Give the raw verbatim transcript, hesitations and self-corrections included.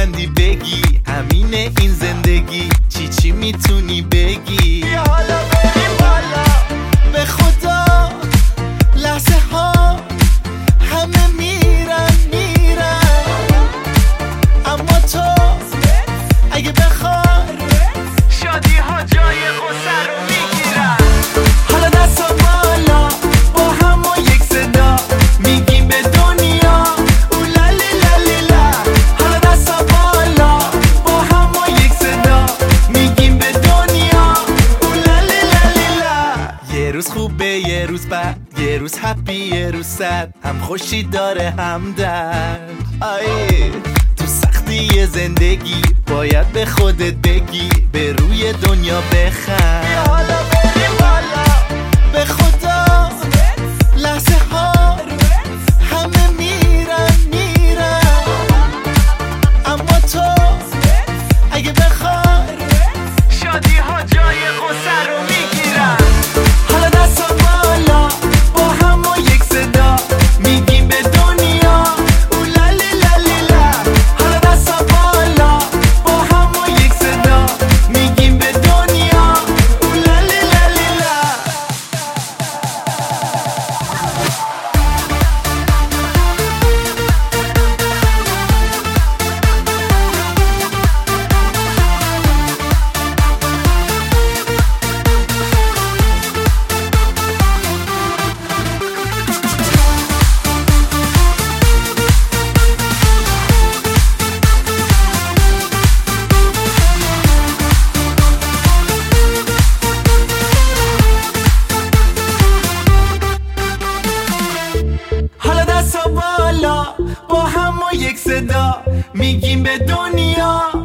لبخندی بگی همینه این زندگی، چی چی میتونی بگی؟ بیا حالا بریم بالا. به خدا لحظه ها همه میرن میرن، اما تو اگه بخوای شادی ها جای غصه رو میگیرن. حالا دستا بالا با هم و یک صدا میگیم به دنیا اولالی لالی لا. حالا دستا بالا با هم و یک صدا میگیم به دنیا اولالی لالی لا. یه روز خوبه یه روز بد، یه روز هپی یه روز سد، هم خوشی داره هم درد. آی تو سختی زندگی باید به خودت بگی به روی دنیا بخند. بیا حالا بریم بالا. به خدا لحظه ها همه میرن میرن، اما تو اگه بخوای شادی ها جای غصه رو میگیرن. حالا دستا بالا با هم و یک صدا میگیم به دنیا اولالی لالی لا. حالا دستا بالا با هم و یک صدا میگیم به دنیا اولالی لالی لا. حالا دستا بالا با هم و یک صدا میگیم به دنیا